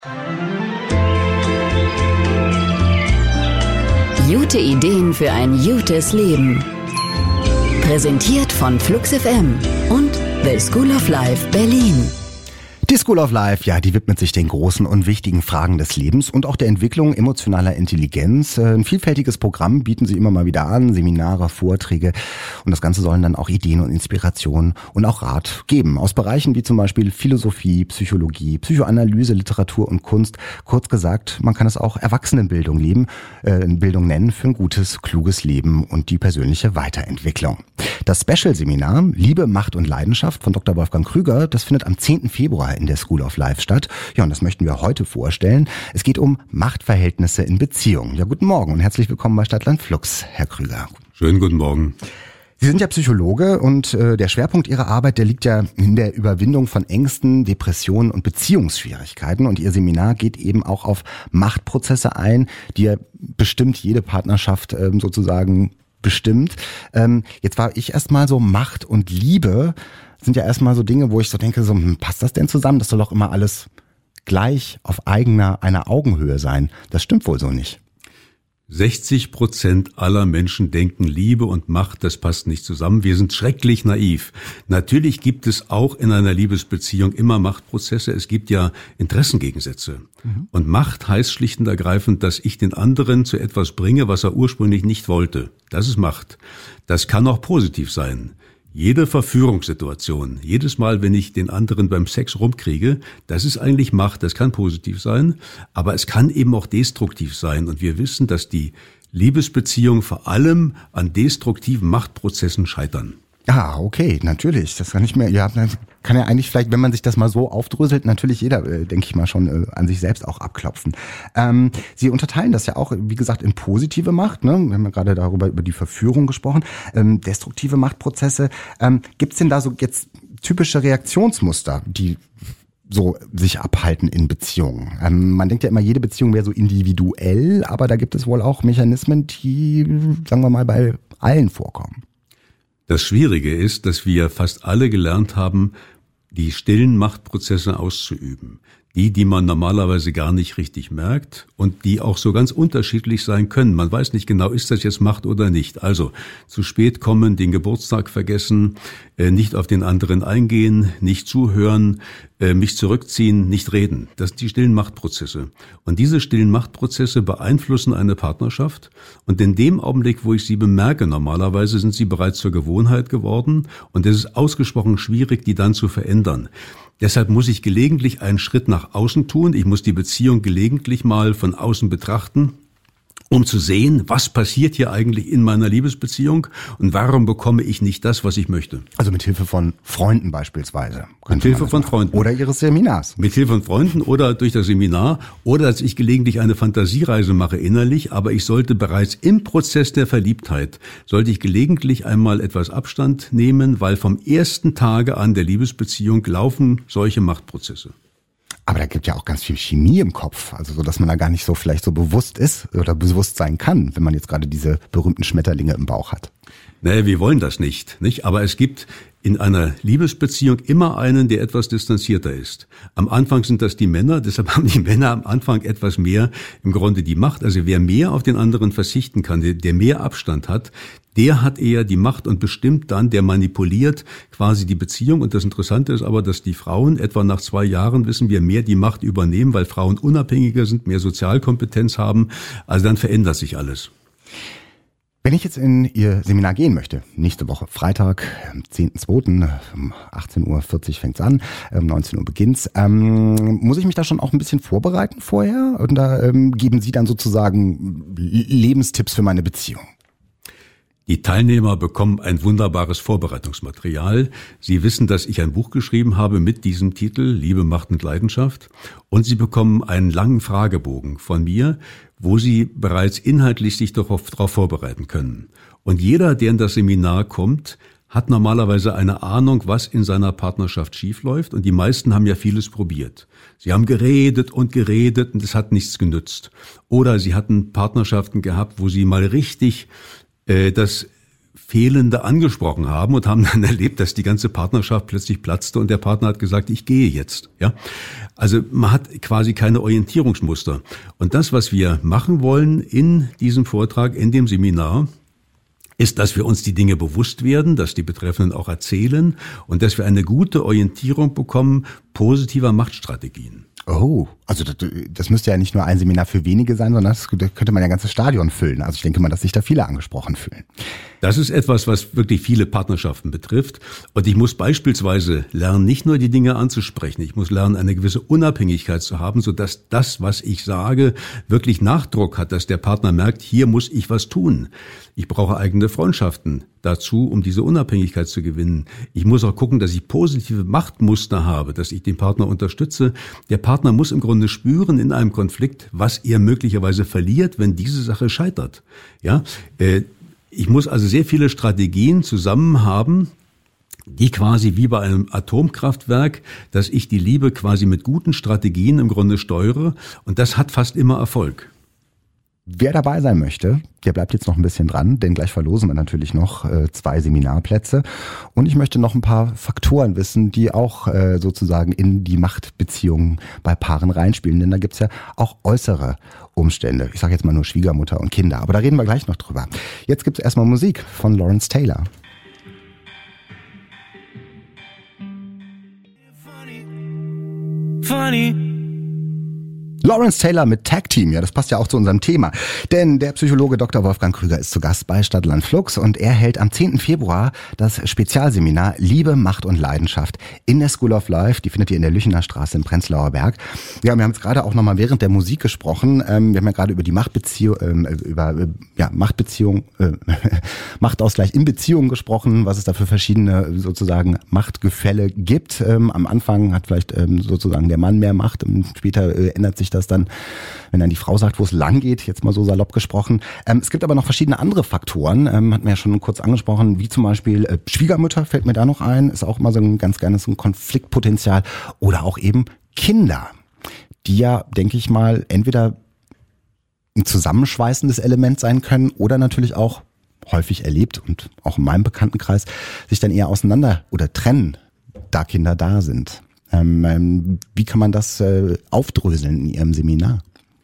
Gute Ideen für ein gutes Leben. Präsentiert von Flux FM und The School of Life Berlin. Die School of Life, ja, die widmet sich den großen und wichtigen Fragen des Lebens und auch der Entwicklung emotionaler Intelligenz. Ein vielfältiges Programm bieten sie immer mal wieder an, Seminare, Vorträge, und das Ganze sollen dann auch Ideen und Inspirationen und auch Rat geben. Aus Bereichen wie zum Beispiel Philosophie, Psychologie, Psychoanalyse, Literatur und Kunst. Kurz gesagt, man kann es auch Erwachsenenbildung Bildung nennen für ein gutes, kluges Leben und die persönliche Weiterentwicklung. Das Special-Seminar Liebe, Macht und Leidenschaft von Dr. Wolfgang Krüger, das findet am 10. Februar in der School of Life statt. Ja, und das möchten wir heute vorstellen. Es geht um Machtverhältnisse in Beziehungen. Ja, guten Morgen und herzlich willkommen bei Stadtland Flux, Herr Krüger. Schönen guten Morgen. Sie sind ja Psychologe und der Schwerpunkt Ihrer Arbeit, der liegt ja in der Überwindung von Ängsten, Depressionen und Beziehungsschwierigkeiten. Und Ihr Seminar geht eben auch auf Machtprozesse ein, die ja bestimmt jede Partnerschaft sozusagen bestimmt. Jetzt war ich erstmal so, Macht und Liebe sind ja erstmal so Dinge, wo ich so denke, so, passt das denn zusammen? Das soll doch immer alles gleich auf einer Augenhöhe sein. Das stimmt wohl so nicht. 60% aller Menschen denken, Liebe und Macht, das passt nicht zusammen. Wir sind schrecklich naiv. Natürlich gibt es auch in einer Liebesbeziehung immer Machtprozesse. Es gibt ja Interessengegensätze. Und Macht heißt schlicht und ergreifend, dass ich den anderen zu etwas bringe, was er ursprünglich nicht wollte. Das ist Macht. Das kann auch positiv sein. Jede Verführungssituation, jedes Mal, wenn ich den anderen beim Sex rumkriege, das ist eigentlich Macht, das kann positiv sein, aber es kann eben auch destruktiv sein. Und wir wissen, dass die Liebesbeziehungen vor allem an destruktiven Machtprozessen scheitern. Ah, okay, natürlich. Das kann ich mir, ja, kann ja eigentlich vielleicht, wenn man sich das mal so aufdröselt, natürlich jeder, denke ich mal, schon an sich selbst auch abklopfen. Sie unterteilen das ja auch, wie gesagt, in positive Macht, ne? Wir haben ja gerade über die Verführung gesprochen, destruktive Machtprozesse. Gibt's denn da so jetzt typische Reaktionsmuster, die so sich abhalten in Beziehungen? Man denkt ja immer, jede Beziehung wäre so individuell, aber da gibt es wohl auch Mechanismen, die, sagen wir mal, bei allen vorkommen. Das Schwierige ist, dass wir fast alle gelernt haben, die stillen Machtprozesse auszuüben. Die man normalerweise gar nicht richtig merkt und die auch so ganz unterschiedlich sein können. Man weiß nicht genau, ist das jetzt Macht oder nicht. Also zu spät kommen, den Geburtstag vergessen, nicht auf den anderen eingehen, nicht zuhören, mich zurückziehen, nicht reden. Das sind die stillen Machtprozesse. Und diese stillen Machtprozesse beeinflussen eine Partnerschaft. Und in dem Augenblick, wo ich sie bemerke, normalerweise sind sie bereits zur Gewohnheit geworden. Und es ist ausgesprochen schwierig, die dann zu verändern. Deshalb muss ich gelegentlich einen Schritt nach außen tun. Ich muss die Beziehung gelegentlich mal von außen betrachten, um zu sehen, was passiert hier eigentlich in meiner Liebesbeziehung und warum bekomme ich nicht das, was ich möchte. Also mit Hilfe von Freunden beispielsweise. Mit Hilfe von Freunden. Oder Ihres Seminars. Mit Hilfe von Freunden oder durch das Seminar oder dass ich gelegentlich eine Fantasiereise mache innerlich, aber ich sollte bereits im Prozess der Verliebtheit, sollte ich gelegentlich einmal etwas Abstand nehmen, weil vom ersten Tage an der Liebesbeziehung laufen solche Machtprozesse. Aber da gibt ja auch ganz viel Chemie im Kopf, also so, dass man da gar nicht so vielleicht so bewusst ist oder bewusst sein kann, wenn man jetzt gerade diese berühmten Schmetterlinge im Bauch hat. Naja, wir wollen das nicht? Aber es gibt in einer Liebesbeziehung immer einen, der etwas distanzierter ist. Am Anfang sind das die Männer, deshalb haben die Männer am Anfang etwas mehr im Grunde die Macht. Also wer mehr auf den anderen verzichten kann, der mehr Abstand hat, der hat eher die Macht und bestimmt dann, der manipuliert quasi die Beziehung. Und das Interessante ist aber, dass die Frauen etwa nach 2 Jahren wissen wir mehr die Macht übernehmen, weil Frauen unabhängiger sind, mehr Sozialkompetenz haben. Also dann verändert sich alles. Wenn ich jetzt in Ihr Seminar gehen möchte, nächste Woche Freitag, 10.2., um 18.40 Uhr fängt's an, 19 Uhr beginnt's, muss ich mich da schon auch ein bisschen vorbereiten vorher? Und da geben Sie dann sozusagen Lebenstipps für meine Beziehung? Die Teilnehmer bekommen ein wunderbares Vorbereitungsmaterial. Sie wissen, dass ich ein Buch geschrieben habe mit diesem Titel, Liebe, Macht und Leidenschaft. Und Sie bekommen einen langen Fragebogen von mir, wo Sie bereits inhaltlich sich darauf vorbereiten können. Und jeder, der in das Seminar kommt, hat normalerweise eine Ahnung, was in seiner Partnerschaft schiefläuft. Und die meisten haben ja vieles probiert. Sie haben geredet und es hat nichts genützt. Oder sie hatten Partnerschaften gehabt, wo sie mal richtig das Fehlende angesprochen haben und haben dann erlebt, dass die ganze Partnerschaft plötzlich platzte und der Partner hat gesagt, ich gehe jetzt. Ja, also man hat quasi keine Orientierungsmuster. Und das, was wir machen wollen in diesem Vortrag, in dem Seminar, ist, dass wir uns die Dinge bewusst werden, dass die Betreffenden auch erzählen und dass wir eine gute Orientierung bekommen positiver Machtstrategien. Oh, also das müsste ja nicht nur ein Seminar für wenige sein, sondern das könnte man ja ein ganzes Stadion füllen. Also ich denke mal, dass sich da viele angesprochen fühlen. Das ist etwas, was wirklich viele Partnerschaften betrifft. Und ich muss beispielsweise lernen, nicht nur die Dinge anzusprechen. Ich muss lernen, eine gewisse Unabhängigkeit zu haben, sodass das, was ich sage, wirklich Nachdruck hat, dass der Partner merkt, hier muss ich was tun. Ich brauche eigene Freundschaften dazu, um diese Unabhängigkeit zu gewinnen. Ich muss auch gucken, dass ich positive Machtmuster habe, dass ich den Partner unterstütze. Der Partner muss im Grunde spüren in einem Konflikt, was er möglicherweise verliert, wenn diese Sache scheitert. Ja, ich muss also sehr viele Strategien zusammen haben, die quasi wie bei einem Atomkraftwerk, dass ich die Liebe quasi mit guten Strategien im Grunde steuere. Und das hat fast immer Erfolg. Wer dabei sein möchte, der bleibt jetzt noch ein bisschen dran, denn gleich verlosen wir natürlich noch 2 Seminarplätze. Und ich möchte noch ein paar Faktoren wissen, die auch sozusagen in die Machtbeziehungen bei Paaren reinspielen. Denn da gibt's ja auch äußere Umstände. Ich sage jetzt mal nur Schwiegermutter und Kinder, aber da reden wir gleich noch drüber. Jetzt gibt's erstmal Musik von Lawrence Taylor. Funny. Lawrence Taylor mit Tag Team, ja, das passt ja auch zu unserem Thema. Denn der Psychologe Dr. Wolfgang Krüger ist zu Gast bei Stadtland Flux und er hält am 10. Februar das Spezialseminar Liebe, Macht und Leidenschaft in der School of Life. Die findet ihr in der Lüchener Straße im Prenzlauer Berg. Ja, wir haben jetzt gerade auch nochmal während der Musik gesprochen. Wir haben ja gerade über die Machtausgleich in Beziehungen gesprochen, was es da für verschiedene sozusagen Machtgefälle gibt. Am Anfang hat vielleicht sozusagen der Mann mehr Macht und später ändert sich das dann, wenn dann die Frau sagt, wo es lang geht, jetzt mal so salopp gesprochen. Es gibt aber noch verschiedene andere Faktoren, hatten wir ja schon kurz angesprochen, wie zum Beispiel Schwiegermütter, fällt mir da noch ein, ist auch immer so ein ganz gerne so ein Konfliktpotenzial, oder auch eben Kinder, die ja, denke ich mal, entweder ein zusammenschweißendes Element sein können oder natürlich auch häufig erlebt und auch in meinem Bekanntenkreis sich dann eher auseinander oder trennen, da Kinder da sind. Wie kann man das aufdröseln in Ihrem Seminar?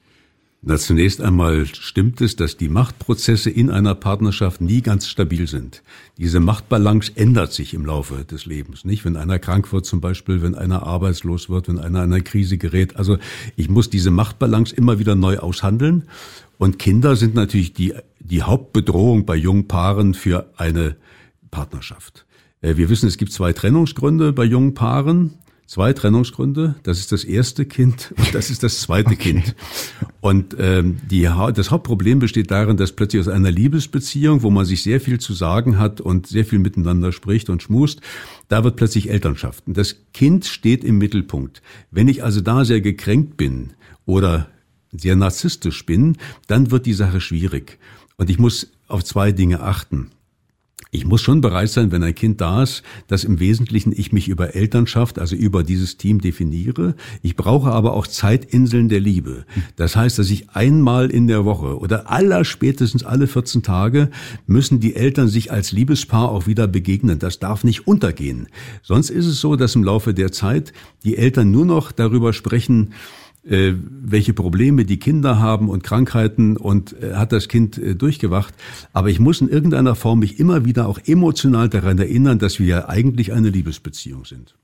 Na, zunächst einmal stimmt es, dass die Machtprozesse in einer Partnerschaft nie ganz stabil sind. Diese Machtbalance ändert sich im Laufe des Lebens, nicht? Wenn einer krank wird zum Beispiel, wenn einer arbeitslos wird, wenn einer in eine Krise gerät. Also ich muss diese Machtbalance immer wieder neu aushandeln. Und Kinder sind natürlich die Hauptbedrohung bei jungen Paaren für eine Partnerschaft. Wir wissen, es gibt 2 Trennungsgründe bei jungen Paaren. 2 Trennungsgründe, das ist das erste Kind und das ist das zweite Kind. Und das Hauptproblem besteht darin, dass plötzlich aus einer Liebesbeziehung, wo man sich sehr viel zu sagen hat und sehr viel miteinander spricht und schmust, da wird plötzlich Elternschaft. Und das Kind steht im Mittelpunkt. Wenn ich also da sehr gekränkt bin oder sehr narzisstisch bin, dann wird die Sache schwierig. Und ich muss auf 2 Dinge achten. Ich muss schon bereit sein, wenn ein Kind da ist, dass im Wesentlichen ich mich über Elternschaft, also über dieses Team definiere. Ich brauche aber auch Zeitinseln der Liebe. Das heißt, dass ich einmal in der Woche oder allerspätestens alle 14 Tage müssen die Eltern sich als Liebespaar auch wieder begegnen. Das darf nicht untergehen. Sonst ist es so, dass im Laufe der Zeit die Eltern nur noch darüber sprechen, welche Probleme die Kinder haben und Krankheiten und hat das Kind durchgewacht. Aber ich muss in irgendeiner Form mich immer wieder auch emotional daran erinnern, dass wir ja eigentlich eine Liebesbeziehung sind.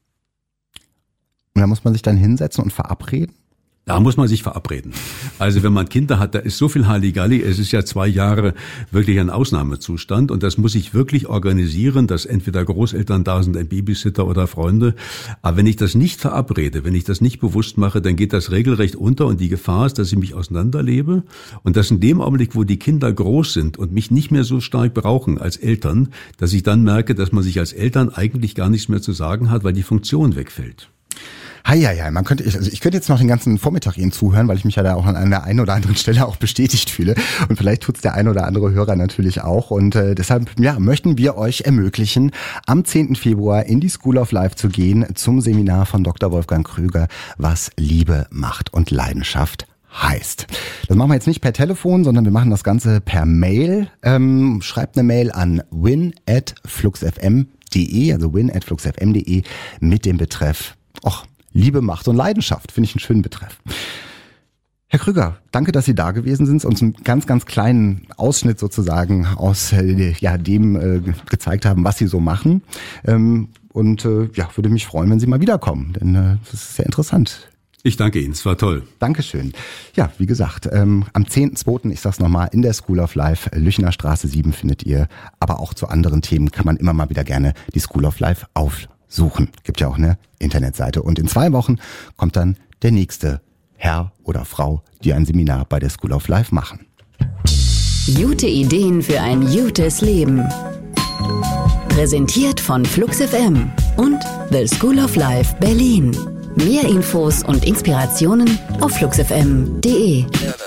Und da muss man sich dann hinsetzen und verabreden? Da muss man sich verabreden. Also wenn man Kinder hat, da ist so viel Halligalli. Es ist ja 2 Jahre wirklich ein Ausnahmezustand und das muss ich wirklich organisieren, dass entweder Großeltern da sind, ein Babysitter oder Freunde. Aber wenn ich das nicht verabrede, wenn ich das nicht bewusst mache, dann geht das regelrecht unter und die Gefahr ist, dass ich mich auseinanderlebe und dass in dem Augenblick, wo die Kinder groß sind und mich nicht mehr so stark brauchen als Eltern, dass ich dann merke, dass man sich als Eltern eigentlich gar nichts mehr zu sagen hat, weil die Funktion wegfällt. Heieiei, ich könnte jetzt noch den ganzen Vormittag Ihnen zuhören, weil ich mich ja da auch an der einen oder anderen Stelle auch bestätigt fühle. Und vielleicht tut's der ein oder andere Hörer natürlich auch. Und deshalb möchten wir euch ermöglichen, am 10. Februar in die School of Life zu gehen zum Seminar von Dr. Wolfgang Krüger, was Liebe, Macht und Leidenschaft heißt. Das machen wir jetzt nicht per Telefon, sondern wir machen das Ganze per Mail. Schreibt eine Mail an win@fluxfm.de, also win@fluxfm.de mit dem Betreff Liebe, Macht und Leidenschaft. Finde ich einen schönen Betreff. Herr Krüger, danke, dass Sie da gewesen sind, uns einen ganz, ganz kleinen Ausschnitt sozusagen aus dem gezeigt haben, was Sie so machen. Würde mich freuen, wenn Sie mal wiederkommen, denn das ist sehr interessant. Ich danke Ihnen, es war toll. Dankeschön. Ja, wie gesagt, am 10.2., ich sag's nochmal, in der School of Life, Lüchener Straße 7 findet ihr, aber auch zu anderen Themen kann man immer mal wieder gerne die School of Life aufsuchen. Gibt ja auch eine Internetseite. Und in 2 Wochen kommt dann der nächste Herr oder Frau, die ein Seminar bei der School of Life machen. Gute Ideen für ein gutes Leben. Präsentiert von Flux FM und The School of Life Berlin. Mehr Infos und Inspirationen auf fluxfm.de.